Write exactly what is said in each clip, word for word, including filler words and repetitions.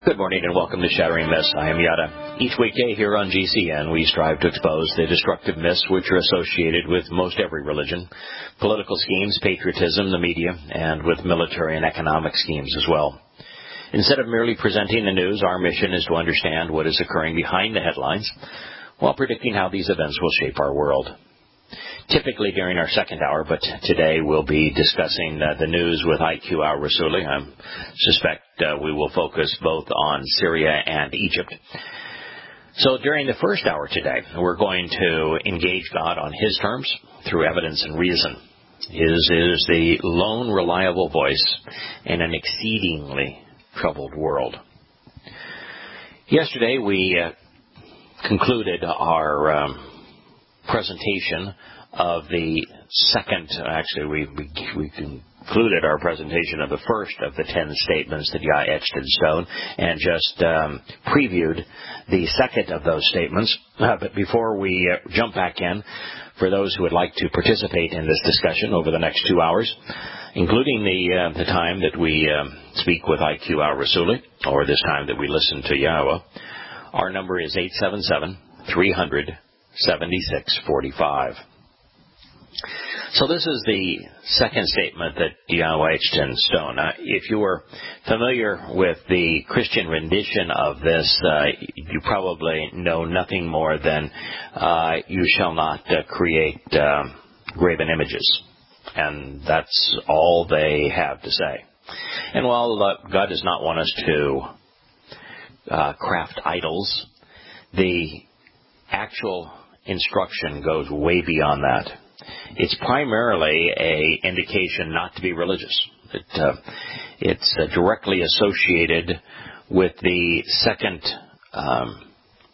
Good morning and welcome to Shattering Myths. I am Yada. Each weekday here on G C N, we strive to expose the destructive myths which are associated with most every religion, political schemes, patriotism, the media, and with military and economic schemes as well. Instead of merely presenting the news, our mission is to understand what is occurring behind the headlines while predicting how these events will shape our world. Typically during our second hour, but today we'll be discussing uh, the news with I Q al-Rassouli. I suspect uh, we will focus both on Syria and Egypt. So during the first hour today, we're going to engage God on His terms through evidence and reason. His is the lone reliable voice in an exceedingly troubled world. Yesterday we uh, concluded our um, presentation of the second, actually we, we, we concluded our presentation of the first of the ten statements that Yah etched in stone and just um, previewed the second of those statements. Uh, but before we uh, jump back in, for those who would like to participate in this discussion over the next two hours, including the uh, the time that we um, speak with I Q al-Rassouli, or this time that we listen to Yahweh, our number is eight seven seven, three hundred, seventy-six forty-five. So this is the second statement that Yahweh etched in stone. Uh, if you were familiar with the Christian rendition of this, uh, you probably know nothing more than uh, you shall not uh, create uh, graven images. And that's all they have to say. And while uh, God does not want us to uh, craft idols, the actual instruction goes way beyond that. It's primarily a indication not to be religious. It, uh, it's uh, directly associated with the second um,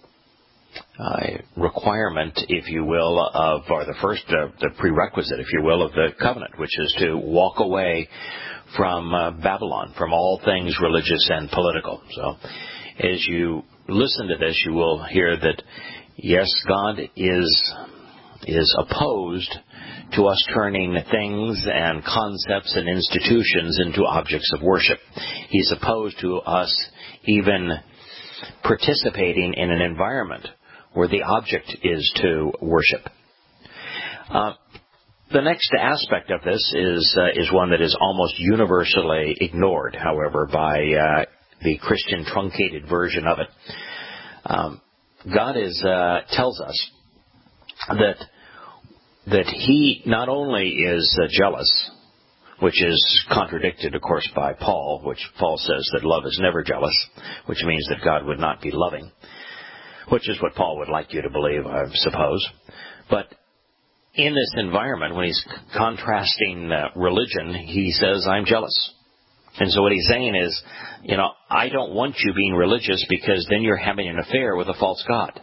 uh, requirement, if you will, of, or the first, uh, the prerequisite, if you will, of the covenant, which is to walk away from uh, Babylon, from all things religious and political. So, as you listen to this, you will hear that, yes, God is is opposed to us turning things and concepts and institutions into objects of worship. He's opposed to us even participating in an environment where the object is to worship. Uh, the next aspect of this is uh, is one that is almost universally ignored, however, by uh, the Christian truncated version of it. Um, God is uh, tells us that that He not only is uh, jealous, which is contradicted, of course, by Paul, which Paul says that love is never jealous, which means that God would not be loving, which is what Paul would like you to believe, I suppose. But in this environment, when he's contrasting uh, religion, he says, I'm jealous. And so what he's saying is, you know, I don't want you being religious because then you're having an affair with a false god.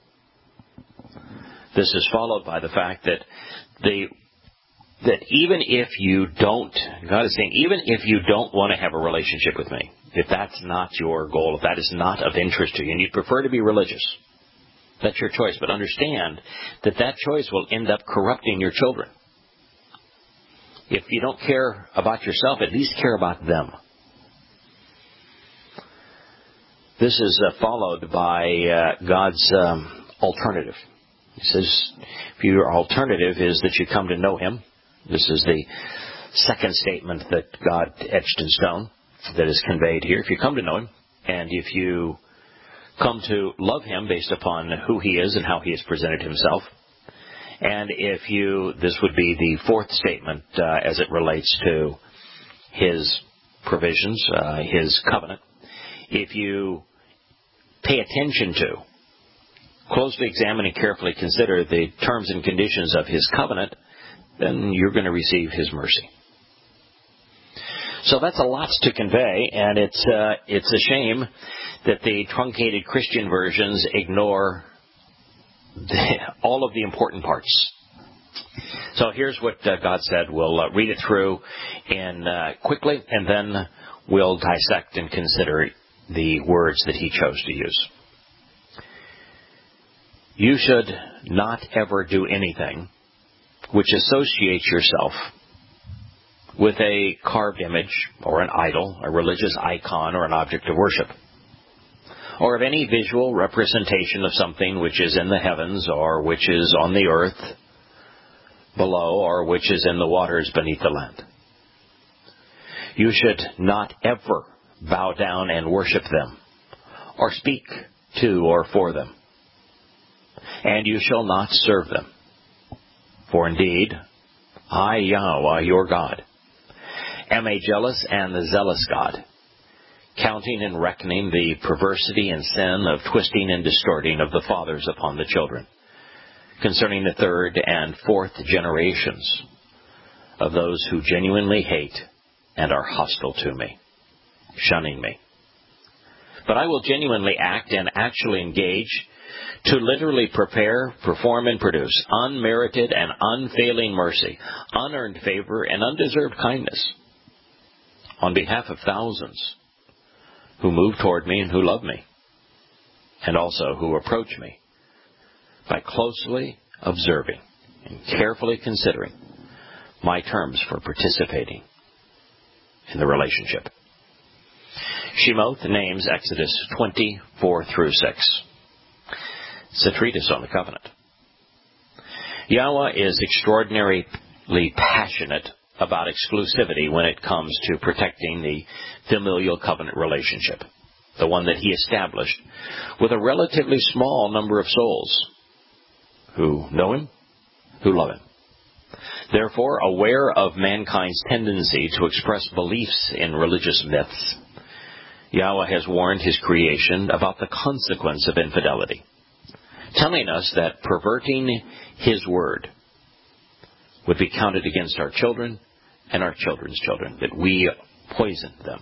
This is followed by the fact that the that even if you don't, God is saying, even if you don't want to have a relationship with me, if that's not your goal, if that is not of interest to you, and you prefer to be religious, that's your choice. But understand that that choice will end up corrupting your children. If you don't care about yourself, at least care about them. This is uh, followed by uh, God's um, alternative. He says, if your alternative is that you come to know Him, this is the second statement that God etched in stone that is conveyed here. If you come to know Him, and if you come to love Him based upon who He is and how He has presented Himself, and if you, this would be the fourth statement uh, as it relates to His provisions, uh, His covenant, if you pay attention to, closely examine and carefully consider the terms and conditions of His covenant, then you're going to receive His mercy. So that's a lot to convey, and it's uh, it's a shame that the truncated Christian versions ignore the, all of the important parts. So here's what uh, God said. We'll uh, read it through in uh, quickly, and then we'll dissect and consider the words that He chose to use. You should not ever do anything which associates yourself with a carved image or an idol, a religious icon or an object of worship. or of any visual representation of something which is in the heavens, or which is on the earth below, or which is in the waters beneath the land. You should not ever bow down and worship them, or speak to or for them. And you shall not serve them. For indeed, I, Yahweh, your God, am a jealous and a zealous God, counting and reckoning the perversity and sin of twisting and distorting of the fathers upon the children, concerning the third and fourth generations of those who genuinely hate and are hostile to me, shunning me. But I will genuinely act and actually engage to literally prepare, perform, and produce unmerited and unfailing mercy, unearned favor, and undeserved kindness on behalf of thousands who move toward me and who love me, and also who approach me by closely observing and carefully considering my terms for participating in the relationship. Shemoth names Exodus twenty-four through six. It's a treatise on the covenant. Yahweh is extraordinarily passionate about exclusivity when it comes to protecting the familial covenant relationship, the one that he established with a relatively small number of souls who know him, who love him. Therefore, aware of mankind's tendency to express beliefs in religious myths, Yahweh has warned his creation about the consequence of infidelity, telling us that perverting his word would be counted against our children and our children's children, that we poison them.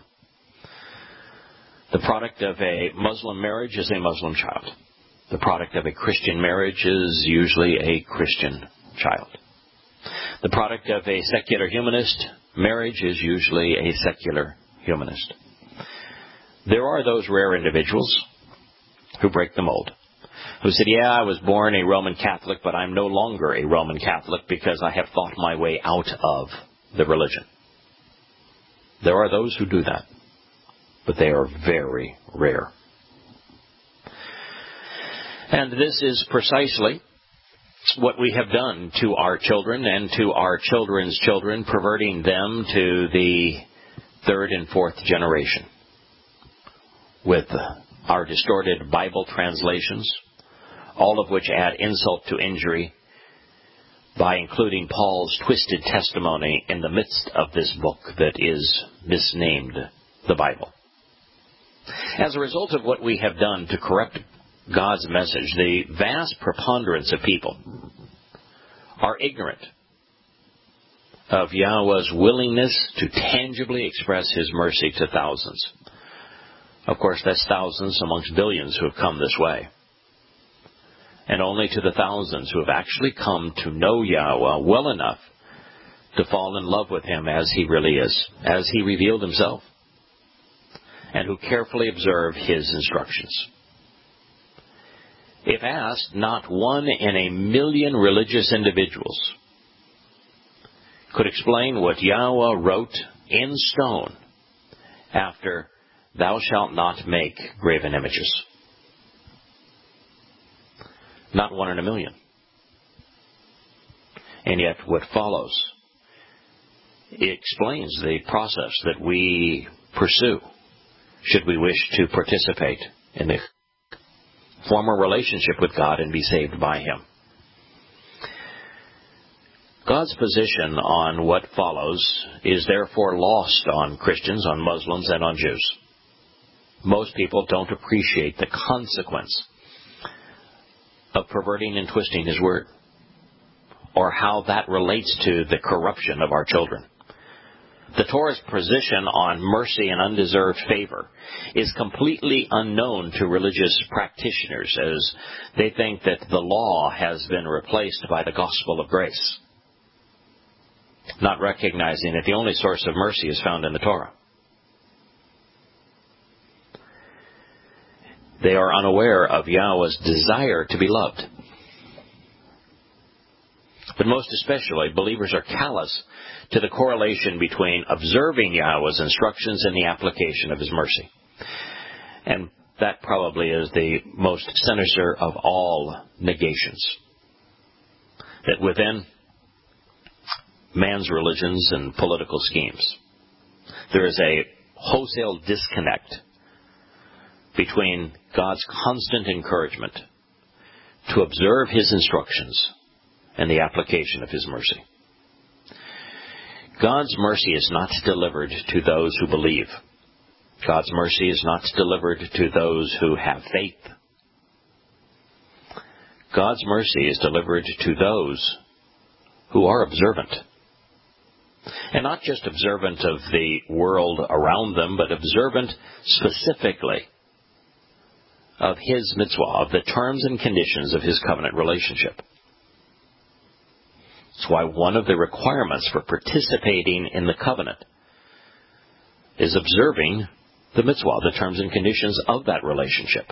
The product of a Muslim marriage is a Muslim child. The product of a Christian marriage is usually a Christian child. The product of a secular humanist marriage is usually a secular humanist. There are those rare individuals who break the mold, who said, yeah, I was born a Roman Catholic, but I'm no longer a Roman Catholic because I have thought my way out of the religion. There are those who do that, but they are very rare. And this is precisely what we have done to our children and to our children's children, perverting them to the third and fourth generation with our distorted Bible translations, all of which add insult to injury by including Paul's twisted testimony in the midst of this book that is misnamed the Bible. As a result of what we have done to corrupt God's message, the vast preponderance of people are ignorant of Yahweh's willingness to tangibly express his mercy to thousands. Of course, that's thousands amongst billions who have come this way. And only to the thousands who have actually come to know Yahweh well enough to fall in love with him as he really is, as he revealed himself, and who carefully observe his instructions. If asked, not one in a million religious individuals could explain what Yahweh wrote in stone after thou shalt not make graven images. Not one in a million. And yet what follows, it explains the process that we pursue should we wish to participate in the form a relationship with God and be saved by him. God's position on what follows is therefore lost on Christians, on Muslims, and on Jews. Most people don't appreciate the consequence of perverting and twisting his word, or how that relates to the corruption of our children. The Torah's position on mercy and undeserved favor is completely unknown to religious practitioners, as they think that the law has been replaced by the gospel of grace, not recognizing that the only source of mercy is found in the Torah. They are unaware of Yahweh's desire to be loved. But most especially, believers are callous to the correlation between observing Yahweh's instructions and the application of his mercy. And that probably is the most sinister of all negations. That within man's religions and political schemes, there is a wholesale disconnect between God's constant encouragement to observe His instructions and the application of His mercy. God's mercy is not delivered to those who believe. God's mercy is not delivered to those who have faith. God's mercy is delivered to those who are observant. And not just observant of the world around them, but observant specifically of His mitzvah, of the terms and conditions of His covenant relationship. That's why one of the requirements for participating in the covenant is observing the mitzvah, the terms and conditions of that relationship,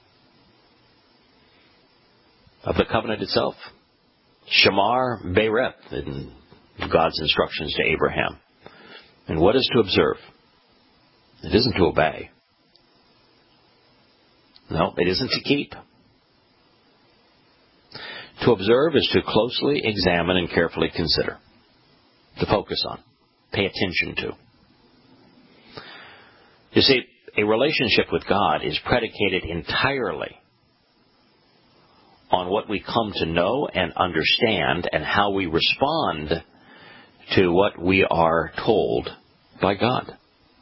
of the covenant itself. Shamar Bereth, in God's instructions to Abraham. And what is to observe? It isn't to obey. No, it isn't to keep. To observe is to closely examine and carefully consider, to focus on, pay attention to. You see, a relationship with God is predicated entirely on what we come to know and understand and how we respond to what we are told by God.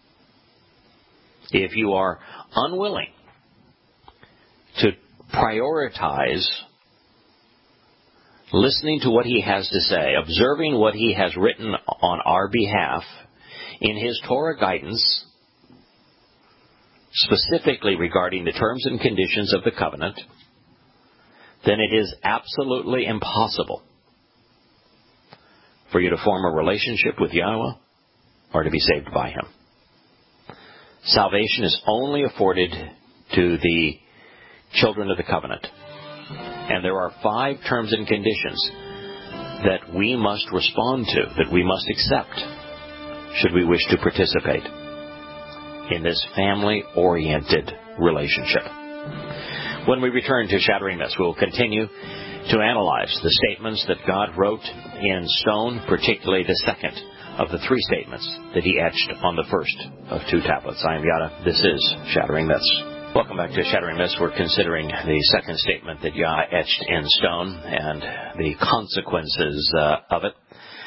If you are unwilling to prioritize listening to what He has to say, observing what He has written on our behalf in His Torah guidance, specifically regarding the terms and conditions of the covenant, then it is absolutely impossible for you to form a relationship with Yahweh or to be saved by Him. Salvation is only afforded to the children of the covenant. And there are five terms and conditions that we must respond to, that we must accept, should we wish to participate in this family-oriented relationship. When we return to Shattering This, we will continue to analyze the statements that God wrote in stone, particularly the second of the three statements that He etched on the first of two tablets. I am Yada. This is Shattering This. Welcome back to Shattering This. We're considering the second statement that Yah etched in stone and the consequences uh, of it.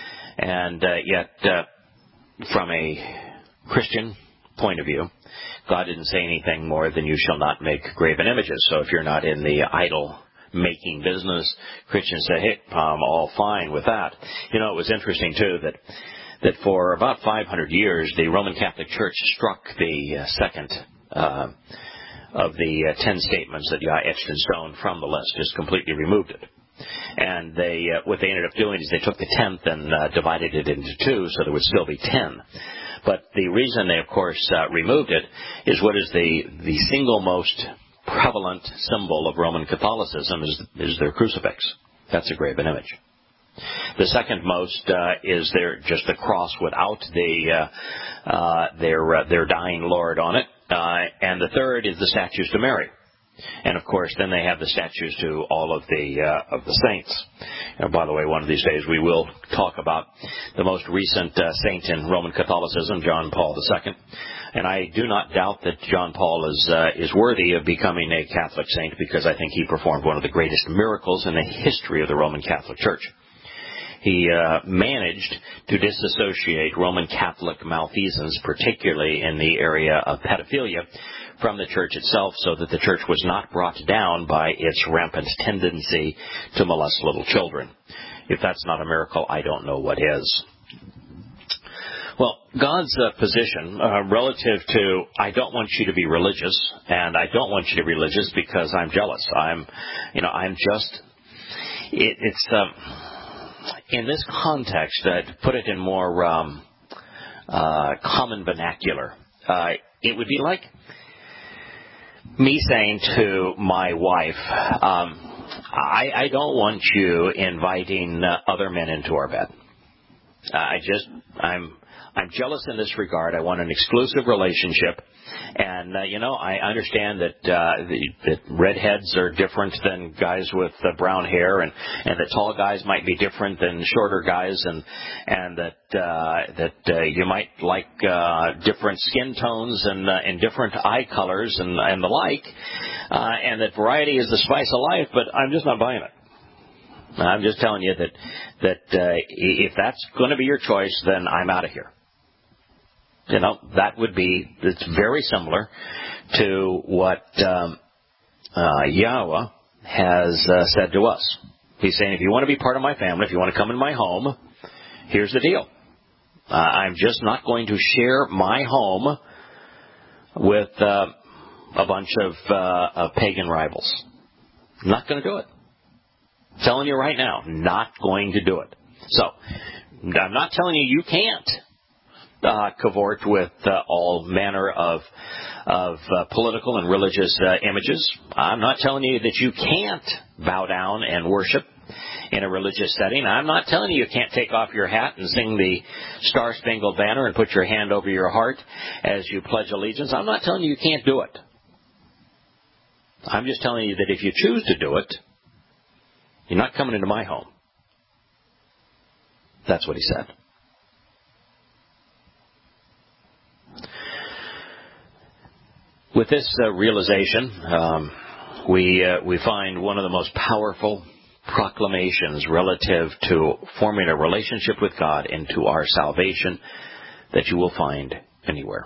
And uh, yet, uh, from a Christian point of view, God didn't say anything more than you shall not make graven images. So if you're not in the idol making business, Christians say, hey, I'm all fine with that. You know, it was interesting, too, that that for about five hundred years, the Roman Catholic Church struck the uh, second uh, of the uh, ten statements that Yah etched in stone from the list, just completely removed it. And they, uh, what they ended up doing is they took the tenth and uh, divided it into two, so there would still be ten. But the reason they, of course, uh, removed it is what is the the single most prevalent symbol of Roman Catholicism is, is their crucifix. That's a graven image. The second most uh, is their just the cross without the uh, uh, their uh, their dying Lord on it, uh, and the third is the statues to Mary. And of course, then they have the statues to all of the uh, of the saints. And by the way, one of these days we will talk about the most recent uh, saint in Roman Catholicism, John Paul the Second. And I do not doubt that John Paul is uh, is worthy of becoming a Catholic saint, because I think he performed one of the greatest miracles in the history of the Roman Catholic Church. He uh, managed to disassociate Roman Catholic malfeasance, particularly in the area of pedophilia, from the church itself, so that the church was not brought down by its rampant tendency to molest little children. If that's not a miracle, I don't know what is. Well, God's uh, position uh, relative to, I don't want you to be religious, and I don't want you to be religious because I'm jealous. I'm, you know, I'm just, it, it's, um, in this context, uh, to put it in more um, uh, common vernacular, uh, it would be like me saying to my wife, um, I, I don't want you inviting uh, other men into our bed. Uh, I just, I'm, I'm jealous in this regard. I want an exclusive relationship. And, uh, you know, I understand that, uh, the, that redheads are different than guys with uh, brown hair, and, and that tall guys might be different than shorter guys, and, and that, uh, that, uh, you might like, uh, different skin tones and, uh, and different eye colors and, and the like, uh, and that variety is the spice of life, but I'm just not buying it. I'm just telling you that, that, uh, if that's going to be your choice, then I'm out of here. You know, that would be, it's very similar to what um, uh, Yahweh has uh, said to us. He's saying, if you want to be part of my family, if you want to come in my home, here's the deal. Uh, I'm just not going to share my home with uh, a bunch of, uh, of pagan rivals. I'm not going to do it. I'm telling you right now, not going to do it. So, I'm not telling you you can't. Uh, cavort with uh, all manner of of uh, political and religious uh, images. I'm not telling you that you can't bow down and worship in a religious setting. I'm not telling you you can't take off your hat and sing the Star-Spangled Banner and put your hand over your heart as you pledge allegiance. I'm not telling you you can't do it. I'm just telling you that if you choose to do it, you're not coming into my home. That's what he said. With this uh, realization, um, we uh, we find one of the most powerful proclamations relative to forming a relationship with God and to our salvation that you will find anywhere.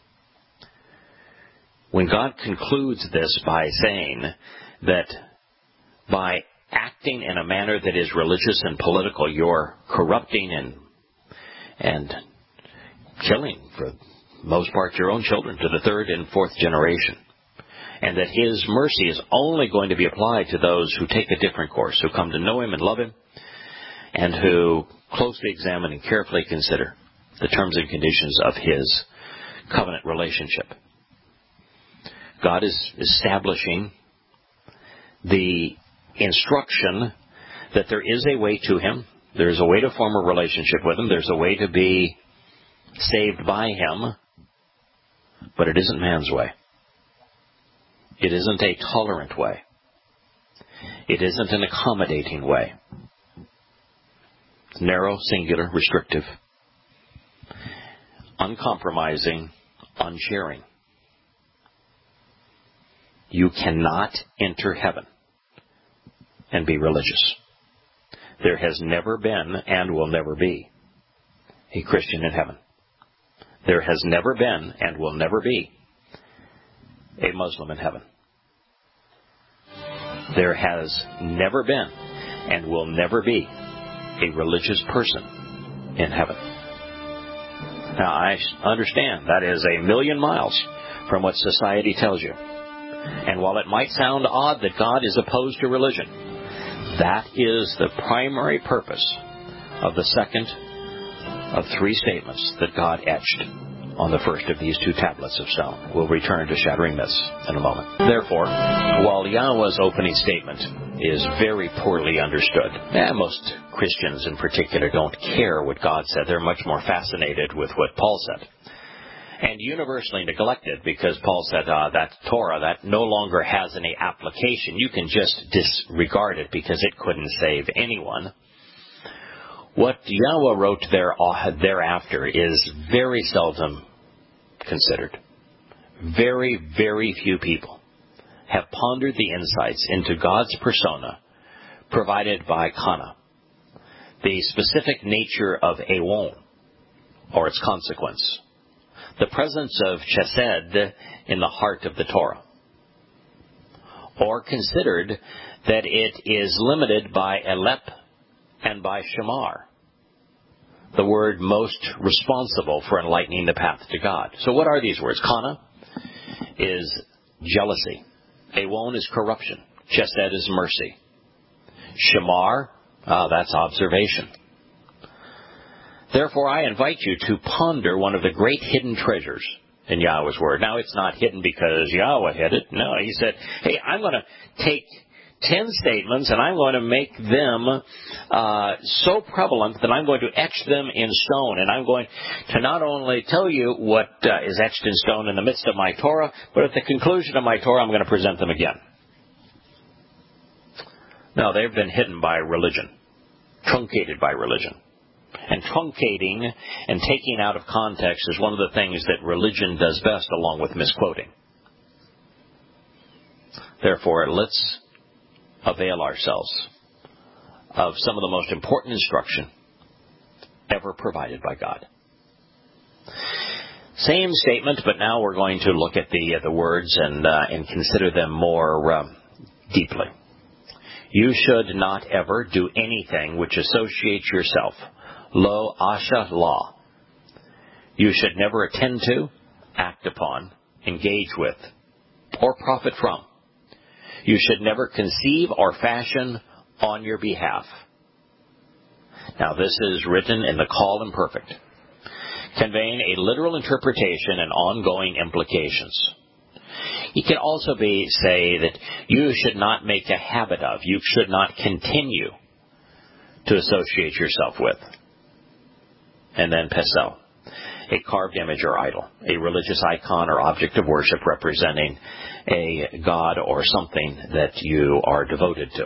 When God concludes this by saying that by acting in a manner that is religious and political, you're corrupting and and killing for most part your own children to the third and fourth generation, and that his mercy is only going to be applied to those who take a different course, who come to know him and love him, and who closely examine and carefully consider the terms and conditions of his covenant relationship. God is establishing the instruction that there is a way to him, there's a way to form a relationship with him, there's a way to be saved by him, but it isn't man's way. It isn't a tolerant way. It isn't an accommodating way. It's narrow, singular, restrictive, uncompromising, unsharing. You cannot enter heaven and be religious. There has never been and will never be a Christian in heaven. There has never been and will never be a Muslim in heaven. There has never been and will never be a religious person in heaven. Now, I understand that is a million miles from what society tells you. And while it might sound odd that God is opposed to religion, that is the primary purpose of the second of three statements that God etched on the first of these two tablets of stone. We'll return to shattering myths in a moment. Therefore, while Yahweh's opening statement is very poorly understood, and most Christians in particular don't care what God said, they're much more fascinated with what Paul said. And universally neglected because Paul said uh, that Torah, that no longer has any application. You can just disregard it because it couldn't save anyone. What Yahweh wrote there, thereafter is very seldom considered. Very, very few people have pondered the insights into God's persona provided by Kana, the specific nature of Ewon, or its consequence, the presence of Chesed in the heart of the Torah, or considered that it is limited by Elep and by Shamar, the word most responsible for enlightening the path to God. So what are these words? Kana is jealousy. Ewon is corruption. Chesed is mercy. Shamar, uh, that's observation. Therefore, I invite you to ponder one of the great hidden treasures in Yahweh's Word. Now, it's not hidden because Yahweh hid it. No, he said, hey, I'm going to take ten statements, and I'm going to make them uh, so prevalent that I'm going to etch them in stone. And I'm going to not only tell you what uh, is etched in stone in the midst of my Torah, but at the conclusion of my Torah, I'm going to present them again. No, they've been hidden by religion, truncated by religion. And truncating and taking out of context is one of the things that religion does best, along with misquoting. Therefore, let's avail ourselves of some of the most important instruction ever provided by God. Same statement, but now we're going to look at the uh, the words and uh, and consider them more uh, deeply. You should not ever do anything which associates yourself, lo asha law. You should never attend to, act upon, engage with, or profit from. You should never conceive or fashion on your behalf. Now, this is written in the Call Imperfect, conveying a literal interpretation and ongoing implications. It can also be, say, that you should not make a habit of, you should not continue to associate yourself with. And then pesel, a carved image or idol, a religious icon or object of worship representing a god or something that you are devoted to.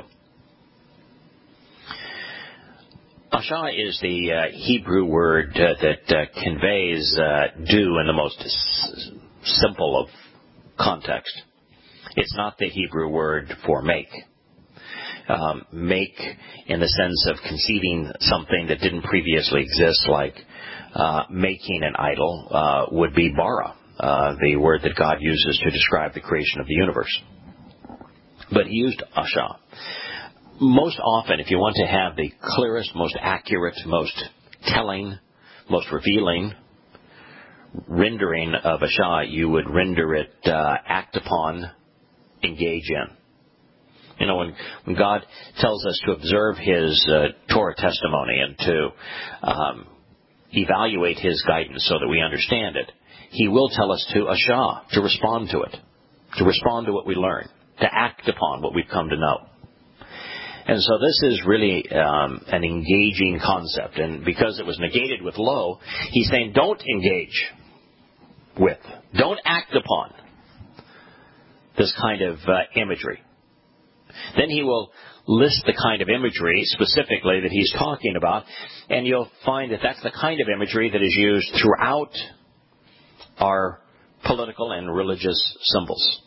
Asha is the uh, Hebrew word uh, that uh, conveys uh, do in the most s- simple of context. It's not the Hebrew word for make. Um, make in the sense of conceiving something that didn't previously exist, like uh, making an idol, uh, would be bara, uh, the word that God uses to describe the creation of the universe. But he used asha. Most often, if you want to have the clearest, most accurate, most telling, most revealing rendering of asha, you would render it uh, act upon, engage in. You know, when, when God tells us to observe His uh, Torah testimony and to um, evaluate His guidance so that we understand it, He will tell us to asha, to respond to it, to respond to what we learn, to act upon what we've come to know. And so this is really um, an engaging concept. And because it was negated with lo, He's saying don't engage with, don't act upon this kind of uh, imagery. Then he will list the kind of imagery specifically that he's talking about, and you'll find that that's the kind of imagery that is used throughout our political and religious symbols.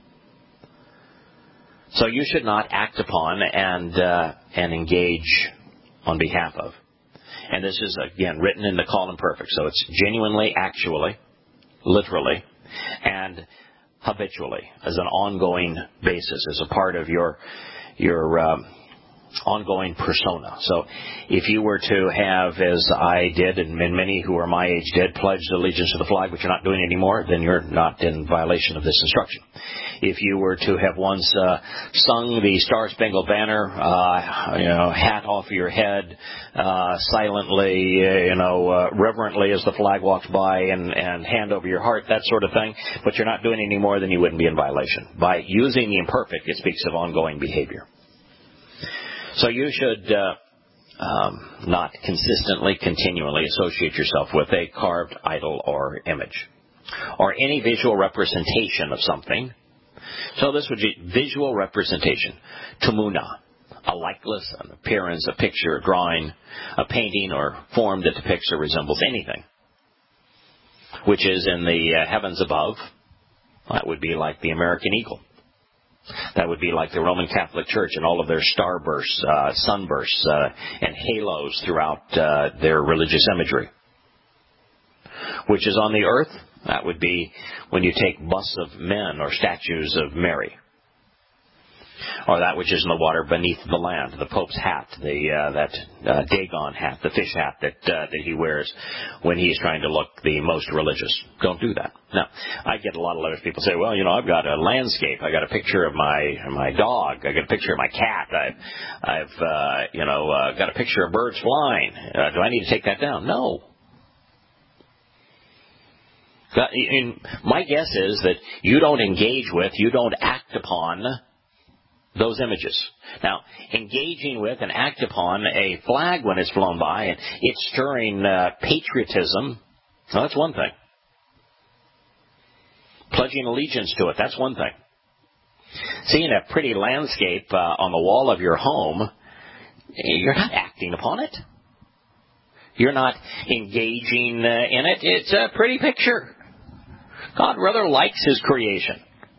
So you should not act upon and uh, and engage on behalf of. And this is, again, written in the Call Imperfect. So it's genuinely, actually, literally, and habitually, as an ongoing basis, as a part of your your um, ongoing persona. So if you were to have, as I did, and many who are my age did, pledged allegiance to the flag, which you're not doing anymore, then you're not in violation of this instruction. If you were to have once uh, sung the Star Spangled Banner, uh, you know, hat off your head, uh, silently, you know, uh, reverently as the flag walks by, and, and hand over your heart, that sort of thing, but you're not doing any more, then you wouldn't be in violation. By using the imperfect, it speaks of ongoing behavior. So you should uh, um, not consistently, continually associate yourself with a carved idol or image, or any visual representation of something. So this would be visual representation, tumuna, a likeness, an appearance, a picture, a drawing, a painting, or form that depicts or resembles anything, which is in the uh, heavens above. That would be like the American eagle. That would be like the Roman Catholic Church and all of their starbursts, uh, sunbursts, uh, and halos throughout uh, their religious imagery. Which is on the earth, that would be when you take busts of men or statues of Mary. Or that which is in the water beneath the land, the Pope's hat, the uh, that uh, Dagon hat, the fish hat that uh, that he wears when he's trying to look the most religious. Don't do that. Now, I get a lot of letters. People say, well, you know, I've got a landscape. I got a picture of my my dog. I got a picture of my cat. I've, I've uh, you know, uh, got a picture of birds flying. Uh, do I need to take that down? No. And my guess is that you don't engage with, you don't act upon those images. Now, engaging with and act upon a flag when it's flown by and it's stirring uh, patriotism, well, that's one thing. Pledging allegiance to it, that's one thing. Seeing a pretty landscape uh, on the wall of your home, you're not acting upon it. You're not engaging uh, in it. It's a pretty picture. God rather likes His creation.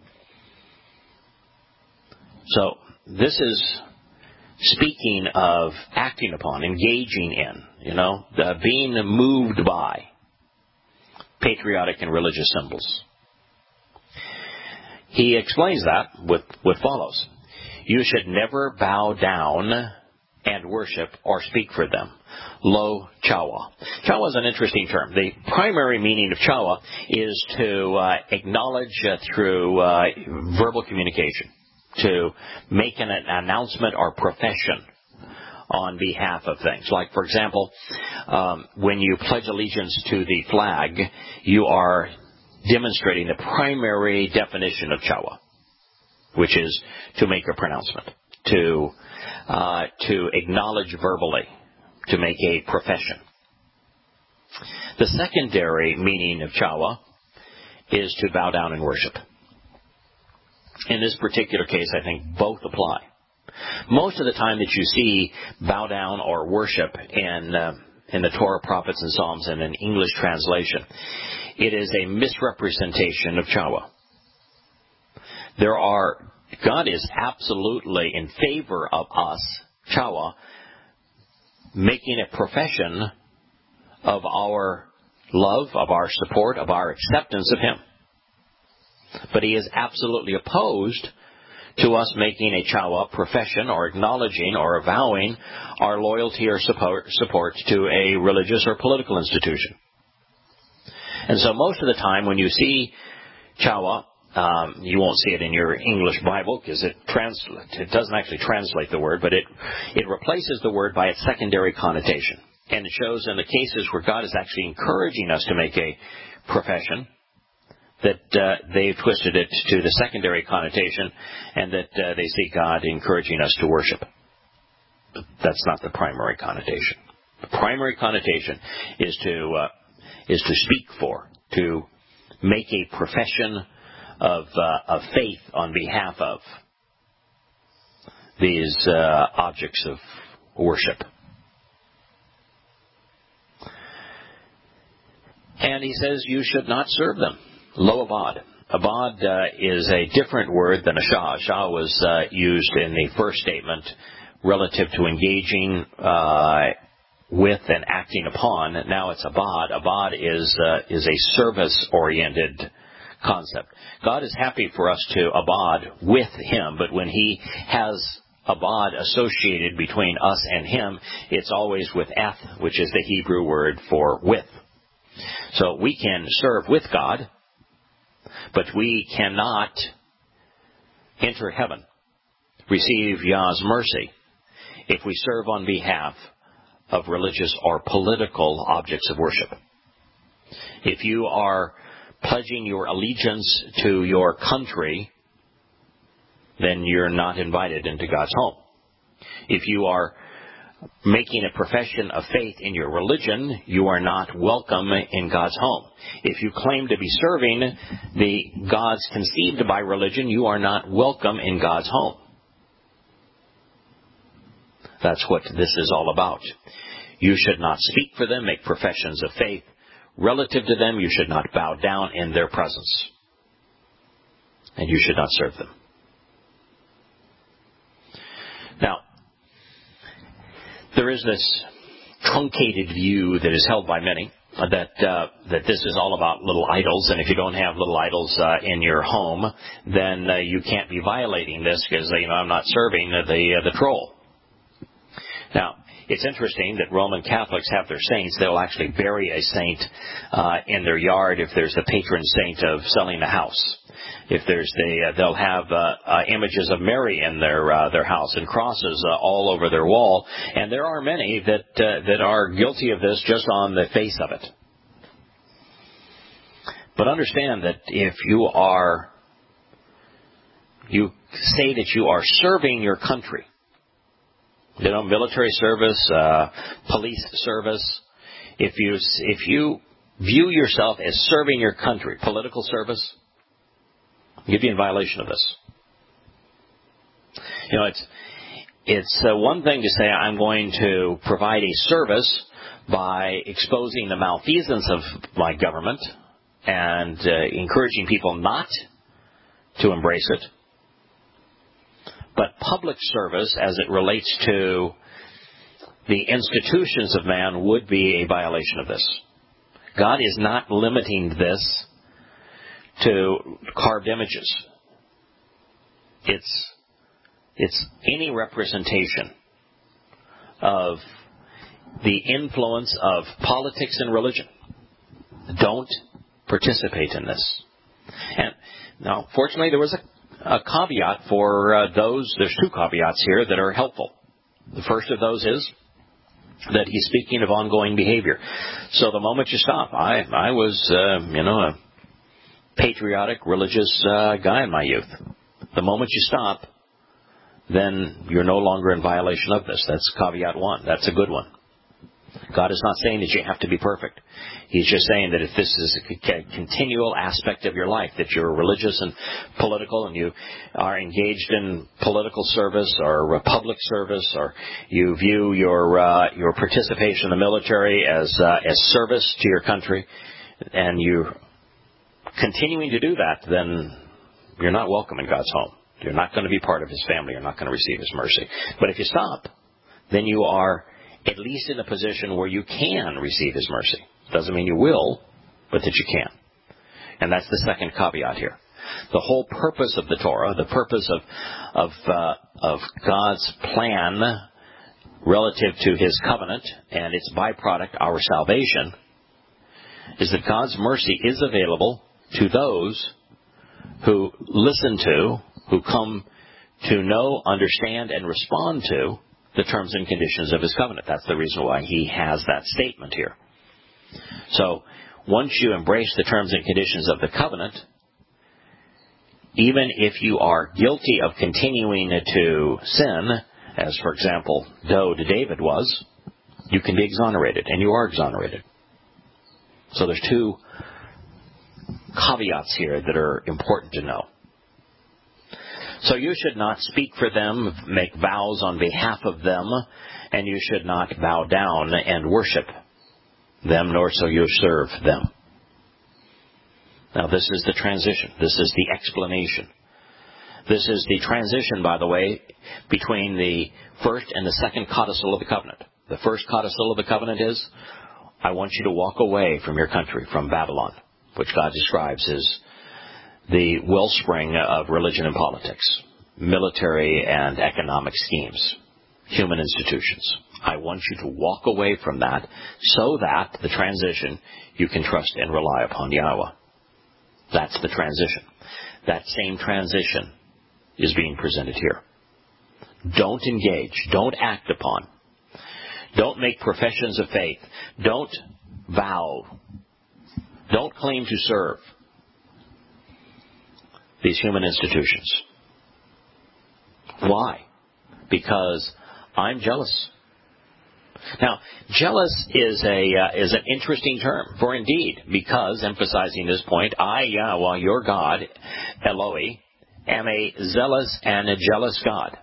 So, this is speaking of acting upon, engaging in, you know, uh, being moved by patriotic and religious symbols. He explains that with what follows. You should never bow down and worship or speak for them. Lo chawa. Chawa is an interesting term. The primary meaning of chawa is to uh, acknowledge uh, through uh, verbal communication, to make an announcement or profession on behalf of things. Like, for example, um, when you pledge allegiance to the flag, you are demonstrating the primary definition of chawa, which is to make a pronouncement, to uh, to acknowledge verbally, to make a profession. The secondary meaning of chawa is to bow down and worship. In this particular case, I think both apply. Most of the time that you see bow down or worship in uh, in the Torah, Prophets, and Psalms in an English translation, it is a misrepresentation of chawa. There are, God is absolutely in favor of us, chawa, making a profession of our love, of our support, of our acceptance of Him. But He is absolutely opposed to us making a chawa profession or acknowledging or avowing our loyalty or support, support to a religious or political institution. And so most of the time when you see chawa, um, you won't see it in your English Bible because it, trans- it doesn't actually translate the word, but it, it replaces the word by its secondary connotation. And it shows in the cases where God is actually encouraging us to make a profession, that uh, they've twisted it to the secondary connotation, and that uh, they see God encouraging us to worship. But that's not the primary connotation. The primary connotation is to uh, is to speak for, to make a profession of uh, of faith on behalf of these uh, objects of worship. And he says you should not serve them. Lo abad. Abad uh, is a different word than a shah. Shah was uh, used in the first statement relative to engaging uh, with and acting upon. Now it's abad. Abad is uh, is a service-oriented concept. God is happy for us to abad with Him, but when He has abad associated between us and Him, it's always with eth, which is the Hebrew word for with. So we can serve with God, but we cannot enter heaven, receive Yah's mercy, if we serve on behalf of religious or political objects of worship. If you are pledging your allegiance to your country, then you're not invited into God's home. If you are making a profession of faith in your religion, you are not welcome in God's home. If you claim to be serving the gods conceived by religion, you are not welcome in God's home. That's what this is all about. You should not speak for them, make professions of faith. Relative to them, you should not bow down in their presence. And you should not serve them. Now, there is this truncated view that is held by many that uh, that this is all about little idols, and if you don't have little idols uh, in your home, then uh, you can't be violating this because you know I'm not serving the uh, the troll. Now, it's interesting that Roman Catholics have their saints. They'll actually bury a saint uh, in their yard if there's the patron saint of selling the house. If there's the, uh, they'll have uh, uh, images of Mary in their uh, their house and crosses uh, all over their wall. And there are many that uh, that are guilty of this just on the face of it. But understand that if you are you say that you are serving your country, you know, military service, uh, police service, if you if you view yourself as serving your country, political service, you'd be in violation of this. You know, it's it's uh, one thing to say I'm going to provide a service by exposing the malfeasance of my government and uh, encouraging people not to embrace it. But public service, as it relates to the institutions of man, would be a violation of this. God is not limiting this to carved images. It's it's any representation of the influence of politics and religion. Don't participate in this. And now, fortunately, there was a, a caveat for uh, those. There's two caveats here that are helpful. The first of those is that he's speaking of ongoing behavior. So the moment you stop, I I was, uh, you know, a patriotic, religious uh, guy in my youth. The moment you stop, then you're no longer in violation of this. That's caveat one. That's a good one. God is not saying that you have to be perfect. He's just saying that if this is a continual aspect of your life, that you're religious and political and you are engaged in political service or public service, or you view your uh, your participation in the military as uh, as service to your country, and you're continuing to do that, then you're not welcome in God's home. You're not going to be part of His family. You're not going to receive His mercy. But if you stop, then you are at least in a position where you can receive His mercy. Doesn't mean you will, but that you can. And that's the second caveat here. The whole purpose of the Torah, the purpose of of uh, of God's plan relative to His covenant and its byproduct, our salvation, is that God's mercy is available to those who listen to, who come to know, understand, and respond to the terms and conditions of His covenant. That's the reason why He has that statement here. So, once you embrace the terms and conditions of the covenant, even if you are guilty of continuing to sin, as, for example, Doe to David was, you can be exonerated, and you are exonerated. So there's two caveats here that are important to know. So you should not speak for them, make vows on behalf of them, and you should not bow down and worship them, nor so you serve them. Now this is the transition. This is the explanation. This is the transition, by the way, between the first and the second codicil of the covenant. The first codicil of the covenant is, I want you to walk away from your country, from Babylon, which God describes as the wellspring of religion and politics, military and economic schemes, human institutions. I want you to walk away from that so that the transition, you can trust and rely upon Yahweh. That's the transition. That same transition is being presented here. Don't engage. Don't act upon. Don't make professions of faith. Don't vow. Don't claim to serve these human institutions. Why? Because I'm jealous. Now, jealous is a uh, is an interesting term, for indeed, because, emphasizing this point, I, Yahweh, your God, Eloi, am a zealous and a jealous God.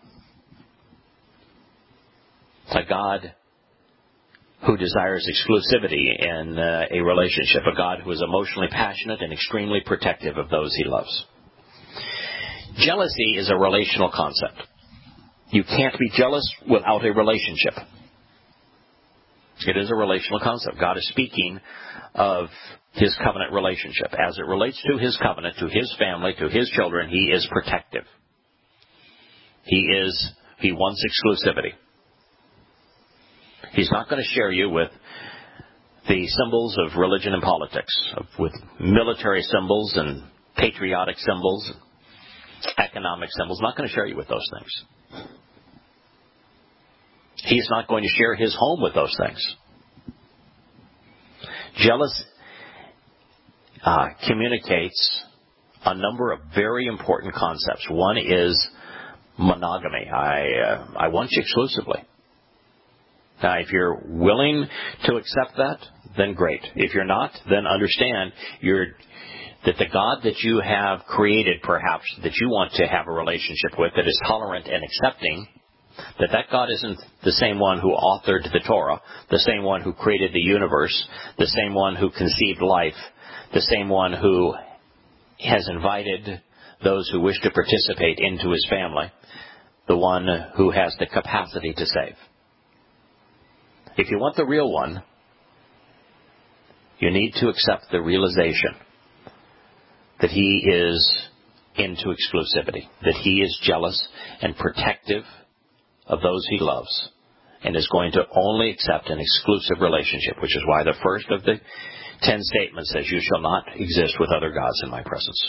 A God who desires exclusivity in uh, a relationship, a God who is emotionally passionate and extremely protective of those He loves. Jealousy is a relational concept. You can't be jealous without a relationship. It is a relational concept. God is speaking of His covenant relationship. As it relates to His covenant, to His family, to His children, He is protective. He is, He wants exclusivity. He's not going to share you with the symbols of religion and politics, with military symbols and patriotic symbols, economic symbols. Not going to share you with those things. He's not going to share His home with those things. Jealous uh, communicates a number of very important concepts. One is monogamy. I, uh, I want you exclusively. Now, if you're willing to accept that, then great. If you're not, then understand you're, that the God that you have created, perhaps, that you want to have a relationship with, that is tolerant and accepting, that that God isn't the same one who authored the Torah, the same one who created the universe, the same one who conceived life, the same one who has invited those who wish to participate into his family, the one who has the capacity to save. If you want the real one, you need to accept the realization that he is into exclusivity, that he is jealous and protective of those he loves, and is going to only accept an exclusive relationship, which is why the first of the ten statements says, "You shall not exist with other gods in my presence."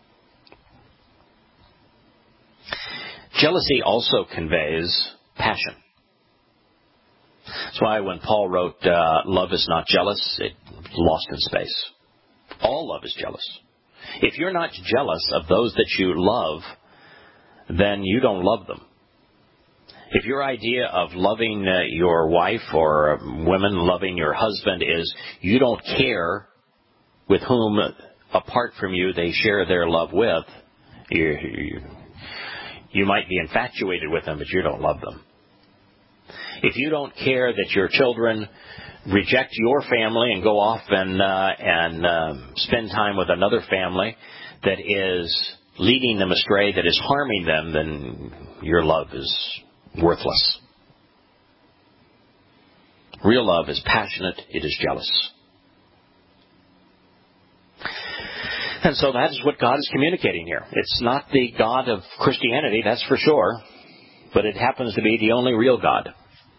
Jealousy also conveys passion. That's why when Paul wrote, uh, love is not jealous, it lost in space. All love is jealous. If you're not jealous of those that you love, then you don't love them. If your idea of loving uh, your wife or women loving your husband is you don't care with whom, apart from you, they share their love with, you, you, you might be infatuated with them, but you don't love them. If you don't care that your children reject your family and go off and uh, and um, spend time with another family that is leading them astray, that is harming them, then your love is worthless. Real love is passionate. It is jealous. And so that is what God is communicating here. It's not the God of Christianity, that's for sure, but it happens to be the only real God.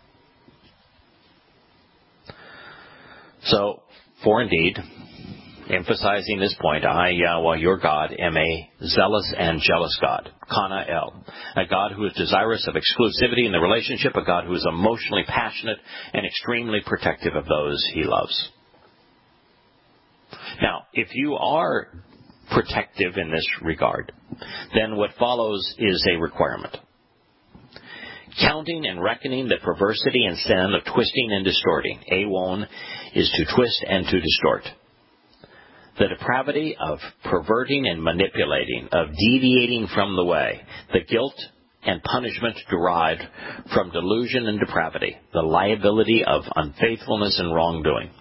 So, for indeed, emphasizing this point, I, Yahweh, your God, am a zealous and jealous God. Kana El. A God who is desirous of exclusivity in the relationship, a God who is emotionally passionate and extremely protective of those he loves. Now, if you are protective in this regard, then what follows is a requirement. Counting and reckoning the perversity and sin of twisting and distorting. Awon is to twist and to distort. The depravity of perverting and manipulating, of deviating from the way. The guilt and punishment derived from delusion and depravity. The liability of unfaithfulness and wrongdoing.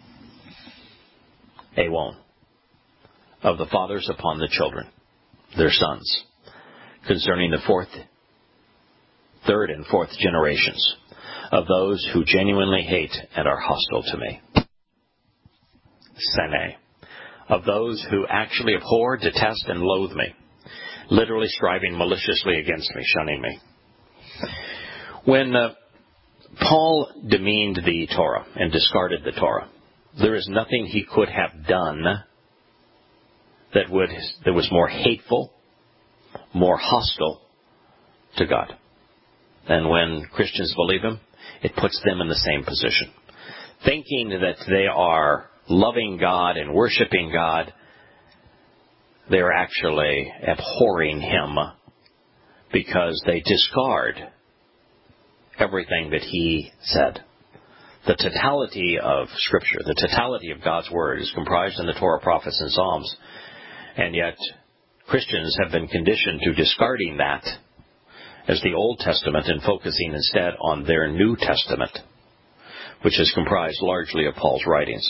Awon. Of the fathers upon the children, their sons. Concerning the fourth third and fourth generations of those who genuinely hate and are hostile to me. Sene. Of those who actually abhor, detest, and loathe me, literally striving maliciously against me, shunning me. When uh, Paul demeaned the Torah and discarded the Torah, there is nothing he could have done that would that was more hateful, more hostile to God. And when Christians believe him, it puts them in the same position. Thinking that they are loving God and worshiping God, they're actually abhorring him because they discard everything that he said. The totality of Scripture, the totality of God's Word is comprised in the Torah, prophets, and Psalms. And yet, Christians have been conditioned to discarding that as the Old Testament and focusing instead on their New Testament, which is comprised largely of Paul's writings.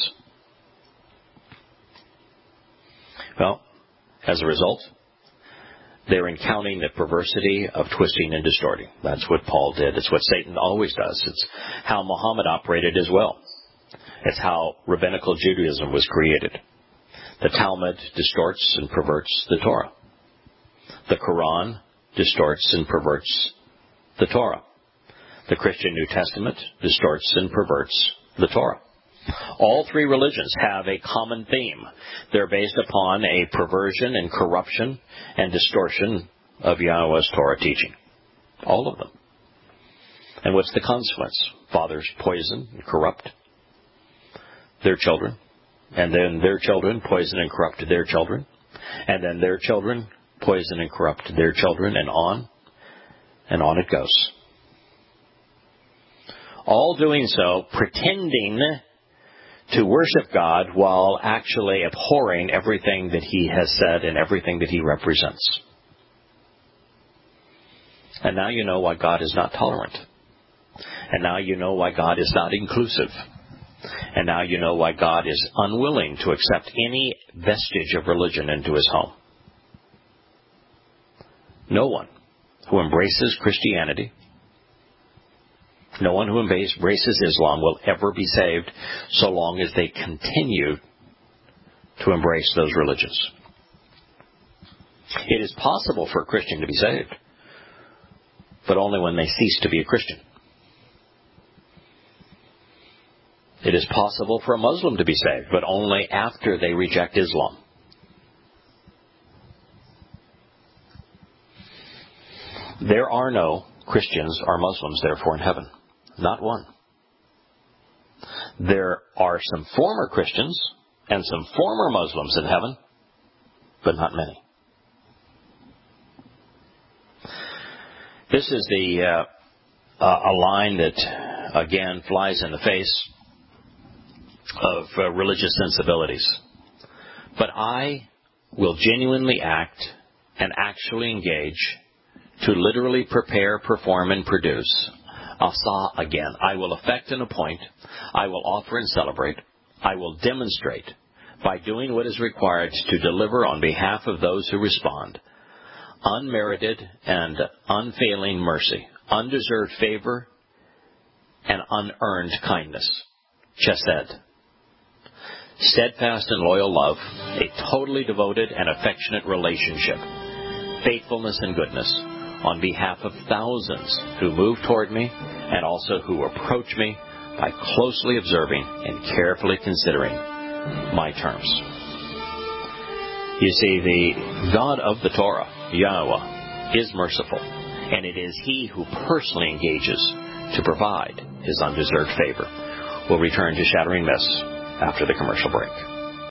Well, as a result, they're encountering the perversity of twisting and distorting. That's what Paul did. It's what Satan always does. It's how Muhammad operated as well. It's how rabbinical Judaism was created. The Talmud distorts and perverts the Torah. The Quran distorts and perverts the Torah. The Christian New Testament distorts and perverts the Torah. All three religions have a common theme. They're based upon a perversion and corruption and distortion of Yahweh's Torah teaching. All of them. And what's the consequence? Fathers poison and corrupt their children. And then their children poison and corrupt their children. And then their children poison and corrupt their children, and on and on it goes. All doing so, pretending to worship God while actually abhorring everything that He has said and everything that He represents. And now you know why God is not tolerant. And now you know why God is not inclusive. And now you know why God is unwilling to accept any vestige of religion into His home. No one who embraces Christianity, no one who embraces Islam will ever be saved so long as they continue to embrace those religions. It is possible for a Christian to be saved, but only when they cease to be a Christian. It is possible for a Muslim to be saved, but only after they reject Islam. There are no Christians or Muslims, therefore, in heaven. Not one. There are some former Christians and some former Muslims in heaven, but not many. This is the uh, uh, a line that, again, flies in the face of uh, religious sensibilities. But I will genuinely act and actually engage to literally prepare, perform, and produce. Asa again. I will effect and appoint. I will offer and celebrate. I will demonstrate by doing what is required to deliver on behalf of those who respond unmerited and unfailing mercy, undeserved favor, and unearned kindness. Chesed. Steadfast and loyal love, a totally devoted and affectionate relationship, faithfulness and goodness on behalf of thousands who move toward me and also who approach me by closely observing and carefully considering my terms. You see, the God of the Torah, Yahweh, is merciful, and it is He who personally engages to provide His undeserved favor. We'll return to Shattering Myths after the commercial break.